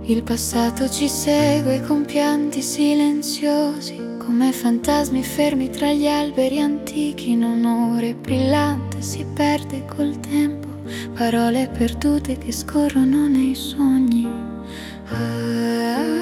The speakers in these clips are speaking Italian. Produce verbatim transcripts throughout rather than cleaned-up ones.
Il passato ci segue con pianti silenziosi, come fantasmi fermi tra gli alberi antichi. In un ore brillante si perde col tempo, parole perdute che scorrono nei sogni. Ah,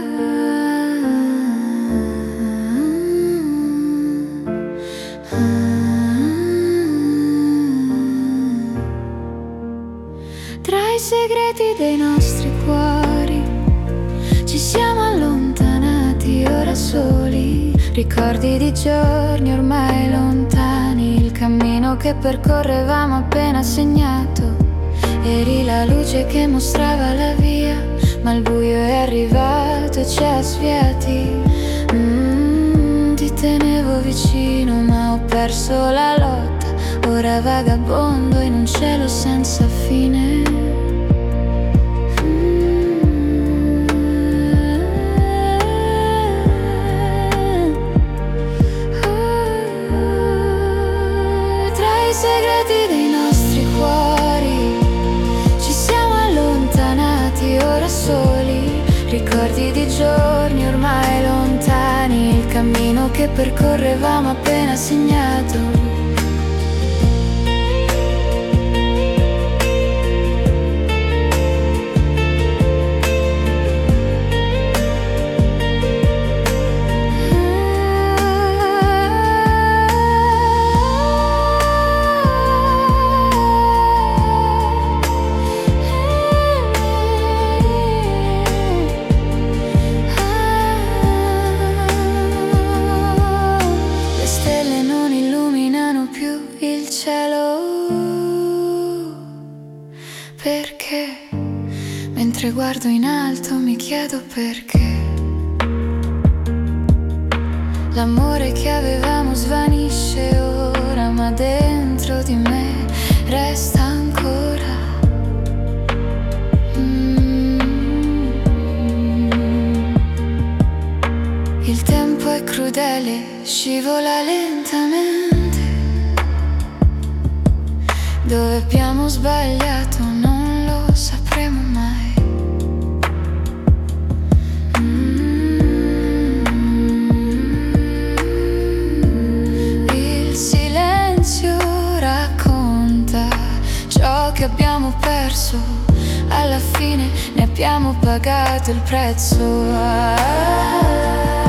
tra i segreti dei nostri cuori ci siamo allontanati ora soli, ricordi di giorni ormai lontani, il cammino che percorrevamo appena segnato. Eri la luce che mostrava la via, ma il buio è arrivato e ci ha sviati. mm, Ti tenevo vicino ma ho perso la lotta, ora vagabondo in un cielo senza fine. Segreti dei nostri cuori ci siamo allontanati ora soli, ricordi di giorni ormai lontani, il cammino che percorrevamo appena segnato. Perché, mentre guardo in alto mi chiedo perché l'amore che avevamo svanisce ora, ma dentro di me resta ancora. mm. Il tempo è crudele, scivola lentamente, dove abbiamo sbagliato non lo sapremo mai. mm. Il silenzio racconta ciò che abbiamo perso, alla fine ne abbiamo pagato il prezzo. ah.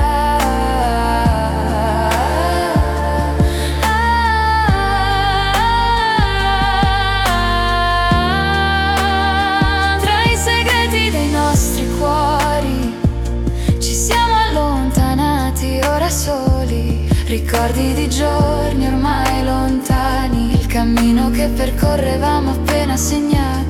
Soli, ricordi di giorni ormai lontani, il cammino che percorrevamo appena segnato.